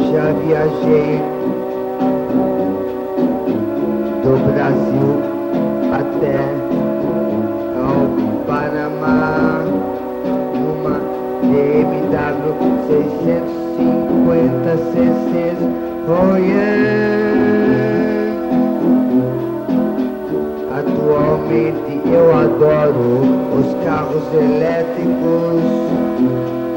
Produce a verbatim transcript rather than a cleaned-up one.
já viajei do Brasil até ao Panamá numa B M W seiscentos e cinquenta cc's. Oh yeah. Atualmente eu adoro os carros elétricos.